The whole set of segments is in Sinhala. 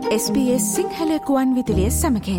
SBS සිංහල ගුවන් විදුලිය සමඟෙන්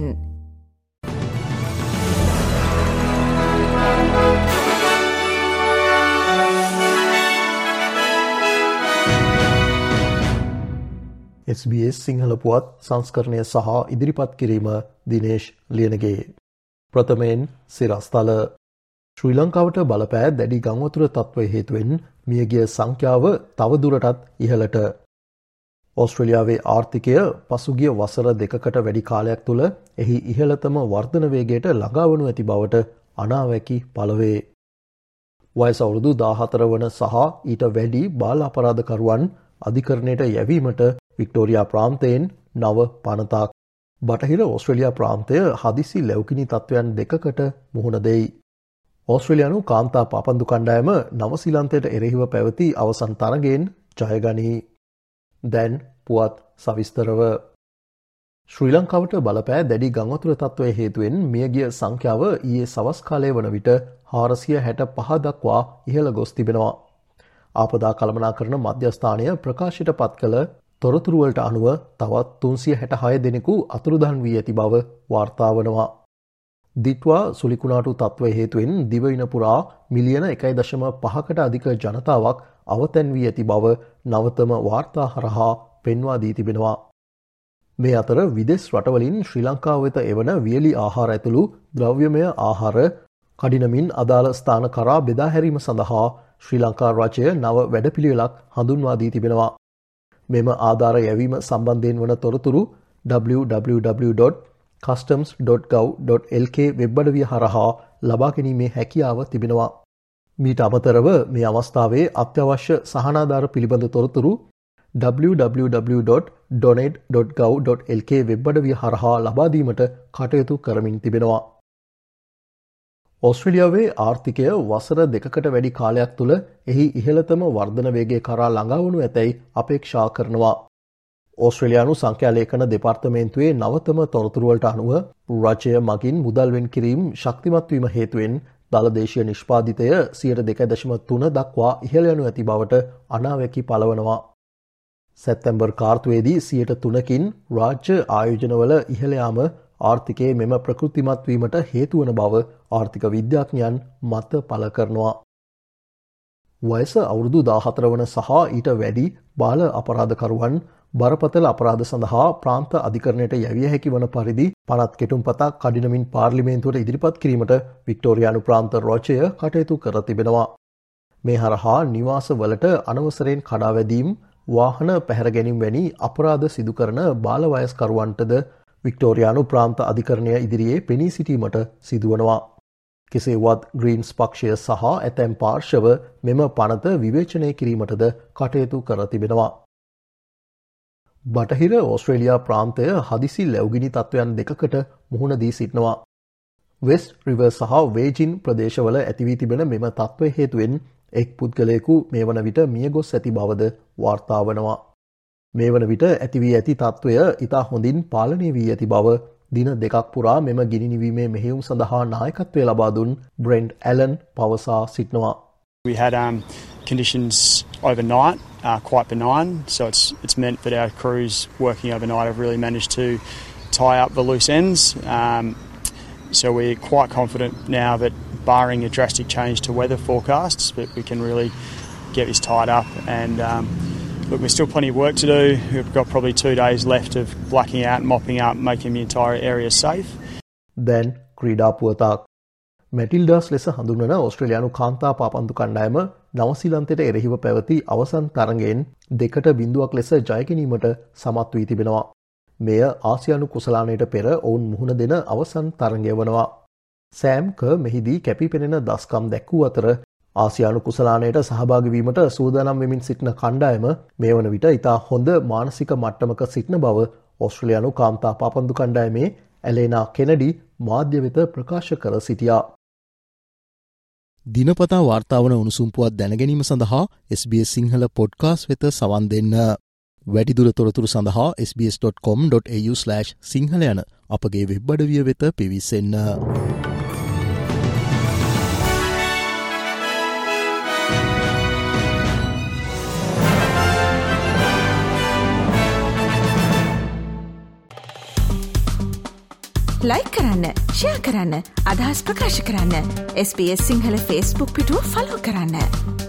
SBS සිංහල පුවත් සංස්කරණය සහ ඉදිරිපත් කිරීම දිනේෂ් ලියනගේ. ප්‍රථමයෙන් සිරස්තල. ශ්‍රී ලංකාවට බලපෑ දැඩි ගංවතුර තත්ත්වය හේතුවෙන් මියගිය සංඛ්‍යාව තවදුරටත් ඉහළට. ඕස්ට්‍රේලියාවේ ආර්ථිකය පසුගිය වසර දෙකකට වැඩි කාලයක් තුළ එහි ඉහළතම වර්ධන වේගයට ළඟාවනු ඇති බවට අනාවැකි පළවේ. වයස අවුරුදු 14 වන සහ ඊට වැඩි බාල අපරාධකරුවන් අධිකරණයට යැවීමට වික්ටෝරියා ප්‍රාන්තයෙන් නව පනතක්. බටහිර ඕස්ට්‍රේලියා ප්‍රාන්තය හදිසි ලැව්කිණි තත්ත්වයන් දෙකකට මුහුණ දෙයි. ඕස්ට්‍රේලියානු කාන්තා පාපන්දු කණ්ඩායම නවසීලන්තයට එරෙහිව පැවති අවසන් තරගයෙන් ජයගනී. දැන් පුවත් සවිස්තරව. ශ්‍රී ලංකාවට බලපෑ දැඩි ගංවතුර තත්ත්වය හේතුවෙන් මියගිය සංඛ්‍යාව ඊයේ සවස් කාලය වන විට 465 දක්වා ඉහළ ගොස් තිබෙනවා. ආපදා කළමනාකරන මධ්‍යස්ථානය ප්‍රකාශයට පත් කළ තොරතුරුවලට අනුව තවත් 366 දෙනෙකු අතුරුදහන් වී ඇති බව වාර්තා වනවා. දිට්වා සුලිකුණාටු තත්ත්වය හේතුවෙන් දිවයින පුරා මිලියන 1.5කට අධික ජනතාවක් අවතැන් වී ඇති බව නවතම වාර්තා හරහා පෙන්වා දී තිබෙනවා. මේ අතර විදෙස් රටවලින් ශ්‍රී ලංකාව වෙත එවන වියලි ආහාර ඇතුළු ද්‍රව්‍යමය ආහාර කඩිනමින් අදාළ ස්ථාන කරා බෙදා හැරීම සඳහා ශ්‍රී ලංකා රජය නව වැඩපිළිවෙලක් හඳුන්වා දී තිබෙනවා. මෙම ආධාර යැවීම සම්බන්ධයෙන් වන තොරතුරු www.customs.gov.lk වෙබ් අඩවිය හරහා ලබා ගැනීමේ හැකියාව තිබෙනවා. මීට අමතරව මේ අවස්ථාවේ අත්‍යවශ්‍ය සහනාධාර පිළිබඳ තොරතුරු www.donate.gov.lk වෙබ් අඩවිය හරහා ලබා දීමට කටයුතු කරමින් තිබෙනවා. ඕස්ට්‍රේලියාවේ ආර්ථිකය වසර දෙකකට වැඩි කාලයක් තුළ එහි ඉහළතම වර්ධන වේගය කරා ළඟාවනු ඇතැයි අපේක්ෂා කරනවා. ඕස්ට්‍රේලියානු සංඛ්‍යා ලේඛන දෙපාර්තමේන්තුවේ නවතම තොරතුරුවලට අනුව රජය මගින් මුදල් වෙන් කිරීම ශක්තිමත් වීම හේතුවෙන් දළදේශීය නිෂ්පාදිතය 2.3 දක්වා ඉහළ යනු ඇති බවට අනාවැකි පළවනවා. සැප්තැම්බර් කාර්තුවේදී 3%කින් රාජ්‍ය ආයෝජනවල ඉහළ යාම ආර්ථිකයේ මෙම ප්‍රකෘතිමත් වීමට හේතු වන බව ආර්ථික විද්‍යාඥයන් මත පළ කරනවා. වයස අවුරුදු 14 වන සහ ඊට වැඩි බාල අපරාධකරුවන් බරපතල අපරාධ සඳහා ප්‍රාන්ත අධිකරණයට යැවිය හැකි වන පරිදි පනත් කෙටුම්පතක් කඩිනමින් පාර්ලිමේන්තුවට ඉදිරිපත් කිරීමට වික්ටෝරියානු ප්‍රාන්ත රෝචය කටයුතු කර තිබෙනවා. මේ හරහා නිවාසවලට අනවසරයෙන් කඩා වැදීම්, වාහන පැහැර ගැනීම වැනි අපරාධ සිදු කරන බාල වයස්කරුවන්ටද වික්ටෝරියානු ප්‍රාන්ත අධිකරණය ඉදිරියේ පෙනී සිටීමට සිදුවනවා. කෙසේවත් ග්‍රීන්ස් පක්ෂය සහ ඇතැම් පාර්ශව මෙම පනත විවේචනය කිරීමටද කටයුතු කර තිබෙනවා. බටහිර ඕස්ට්‍රේලියා ප්‍රාන්තය හදිසි ලැව්ගිනි තත්ත්වයන් දෙකකට මුහුණ දී සිටිනවා. වෙස්ට් රිවර් සහ වේජින් ප්‍රදේශවල ඇතිවී තිබෙන මෙම තත්ත්වය හේතුවෙන් එක් පුද්ගලයෙකු මේ වන විට මියගොස් ඇති බවද වාර්තා වනවා. මේ වන විට ඇතිවී ඇති තත්ත්වය ඉතා හොඳින් පාලනය වී ඇති බව දින දෙකක් පුරා මෙම ගිනි නිවීමේ මෙහෙයුම් සඳහා නායකත්වය ලබා දුන් බ්‍රෙන්ඩ් ඇලන් පවසා සිටිනවා. We had conditions overnight, quite benign, so it's meant that our crews working overnight have really managed to tie up the loose ends. So we're quite confident now that barring a drastic change to weather forecasts, that we can really get this tied up and look, there's still plenty of work to do. We've got probably 2 days left of blacking out, mopping up, making the entire area safe. Then ක්‍රීඩා පුවතක්. මැටිල්ඩාස් ලෙස හඳුන්වන ඕස්ට්‍රේලියානු කාන්තා පාපන්දු කණ්ඩායම නවසීලන්තයට එරෙහිව පැවති අවසන් තරගයෙන් 2-0 ලෙස ජය ගැනීමට සමත් වී තිබෙනවා. මෙය ආසියානු කුසලානයට පෙර ඔවුන් මුහුණ දෙන අවසන් තරගය වනවා. සෑම් කර් මෙහිදී කැපී පෙනෙන දස්කම් දැක්වූ අතර ආසියානු කුසලානයට සහභාගී වීමට සූදානම් වෙමින් සිටින කණ්ඩායම මේ වන විට ඉතා හොඳ මානසික මට්ටමක සිටින බව ඕස්ට්‍රේලියානු කාන්තා පාපන්දු කණ්ඩායමේ ඇලේනා කෙනඩි මාධ්‍ය වෙත ප්‍රකාශ කර සිටියා. දිනපතා වාර්තා වන උණුසුම් පුවත් දැනගැනීම සඳහා SBS සිංහල පොඩ්කාස්ට් වෙත සවන් දෙන්න. වැඩිදුර තොරතුරු සඳහා sbs.com.au/සිංහල යන අපගේ වෙබ් අඩවිය වෙත පිවිසෙන්න. ලයික් කරන්න, ෂෙයා කරන්න, අදහස් ප්‍රකාශ කරන්න. SBS සිංහල Facebook පිටුව ෆලෝ කරන්න.